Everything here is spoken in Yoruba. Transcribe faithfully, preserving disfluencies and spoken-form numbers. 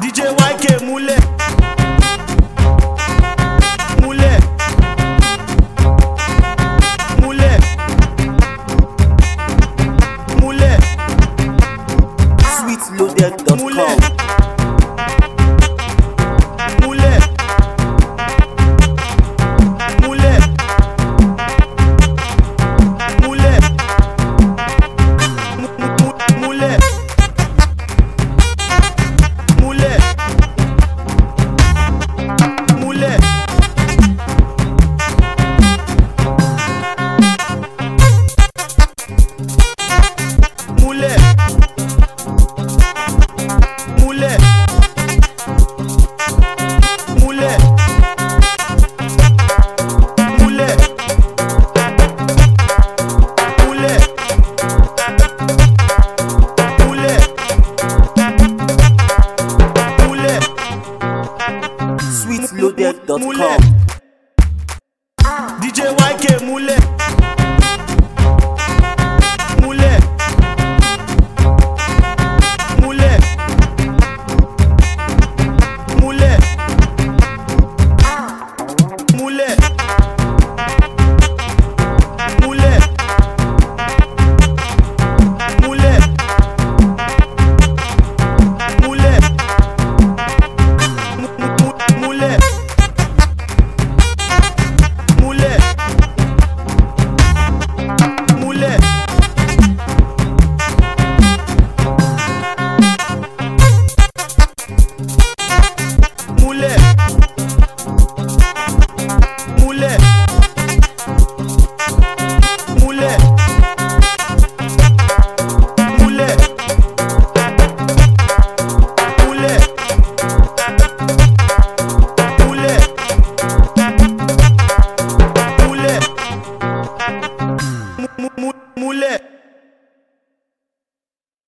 D J Y K múlẹ̀ múlẹ̀ múlẹ̀ múlẹ̀ sweet loaded dot com. múlẹ̀ múlẹ̀ múlẹ̀ múlẹ̀ múlẹ̀ múlẹ̀ múlẹ̀ múlẹ̀ múlẹ̀ múlẹ̀ múlẹ̀ múlẹ̀ múlẹ̀ sweet loaded dot múlẹ̀ com. D J Y K múlẹ̀ múlẹ̀ múlẹ̀ múlẹ̀ múlẹ̀ múlẹ̀ múlẹ̀ múlẹ̀ Mu- mu- mu- múlẹ̀ múlẹ̀ múlẹ̀ múlẹ̀ múlẹ̀ múlẹ̀ múlẹ̀ múlẹ̀ múlẹ̀ múlẹ̀ Mu- mu- mu- múlẹ̀.